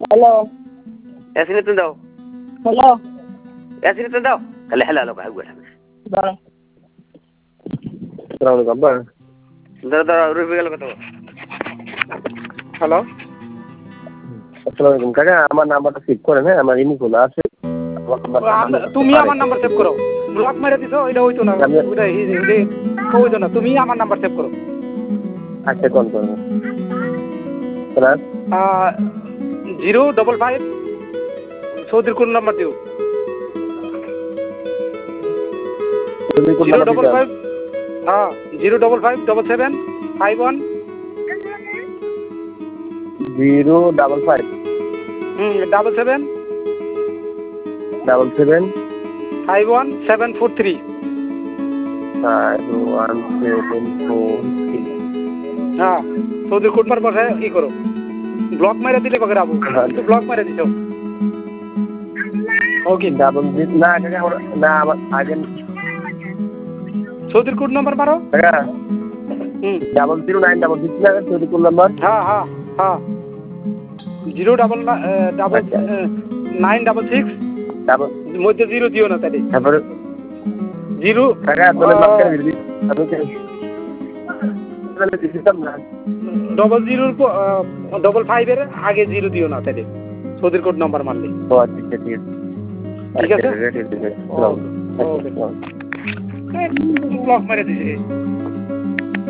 hello এসিনে তুমি দাও hello এসিনে তুমি দাও খালি হেলা লোক আগুয়া দাঁড়া আসসালামু আলাইকুম আব্বা দাদা দাদা রুফে গেল কত হ্যালো আসসালামু আলাইকুম কাকা আমার নাম্বারটা সেভ করেন হ্যাঁ আমার ইনি খোলা আছে তুমি আমার নাম্বার সেভ করো ব্লক মেরে দিছো ওইটা হইতো না ওইটা হইতো না তুমি আমার নাম্বার সেভ করো আচ্ছা কল করবো 055 চৌধুরী কোন নাম্বার দিও 055 হ্যাঁ 055 77 51 055 77 77 51743 51743 হ্যাঁ চৌধুরী কোটমার পাশে ই করো ব্লক মেরে দিলে বকে রাবু ব্লক মেরে দিছো ওকে ডাবল না কাকা না আমার আগে চৌধুরী কোড নাম্বার মারো কাকা 00966 না চৌধুরী কোড নাম্বার হ্যাঁ হ্যাঁ হ্যাঁ 09966 ডাবল মধ্যে 0 দিও না তাহলে তারপরে 0 কাকা বলে মাফ করে দিবি আমি কে তাহলে দিতাম না 00 এর আগে 0 দিও না তাহলে চৌধুরী কোড নাম্বার মারলে ও আচ্ছা ঠিক আছে ঠিক আছে ওকে ব্লক মেরে দিছে